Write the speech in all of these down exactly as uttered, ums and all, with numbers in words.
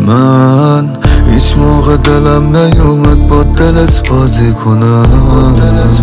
من هیچ موقع دلم نیومد با دلت بازی کنم.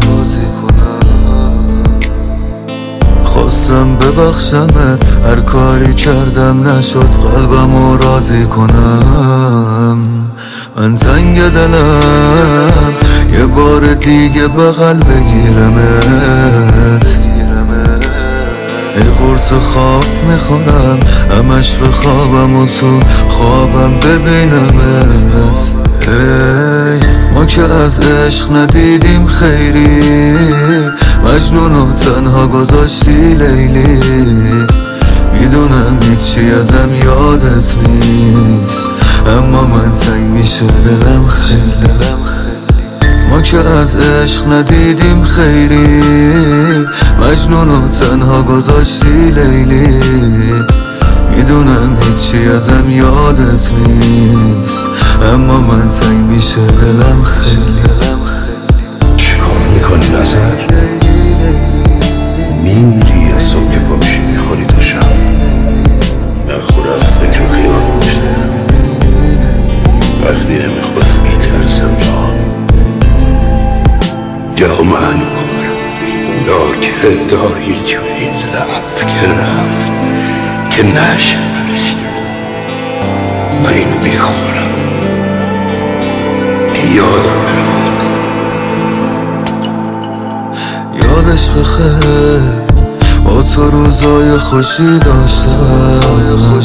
خواستم ببخشمت، هر کاری کردم نشد قلبمو راضی کنم. من زنگ دلم یه بار دیگه بغل بگیرمت. ای قرص خواب میخورم همش به خوابم و تو خوابم ببینمت. ای ما که از عشق ندیدیم خیری، مجنون و تنها گذاشتی لیلی. میدونم هیچی ازم یادت نیست، اما من تنگ میشه دلم خیلی. ما که از عشق ندیدیم خیری، مجنون و تنها گذاشتی لیلی. میدونم هیچی ازم یادت نیست، اما من تنگ میشه دلم خیلی. چیکار میکنی نظر؟ میمیری از صبح که پاپشی میخوری تا شب. من خودم فکر و خیال میشتم، وقتی نمیخورم میترسم یا یا من بخورم یا که دار یه جوری رفت که رفت که نشد. من اینو میخورم که یادم برفت. یادش بخیر با تو روزای خوشی داشتم.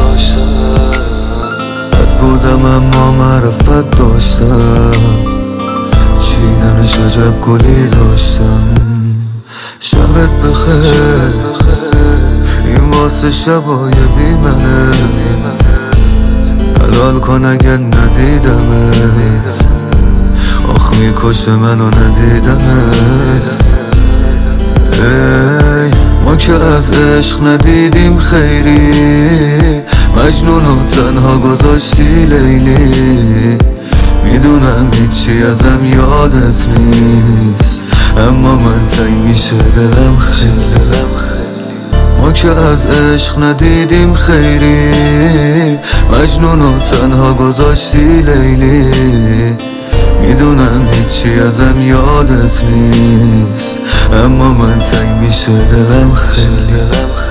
بد بودم اما معرفت داشتم، چیدنش عجب گلی داشتم. شبت بخیر این واسه شبای بی منه، حلال کن اگه ندیدمت. آخ میکشه منو ندیدمت. ای ما که از عشق ندیدیم خیری، مجنون و تنها گذاشتی لیلی. میدونم هیچی ازم یادت نیست، اما من تنگ میشه دلم خیلی. ما که از عشق ندیدیم خیری، مجنون و تنها گذاشتی لیلی. میدونم هیچی ازم یادت نیست، اما من تنگ میشه دلم خیلی.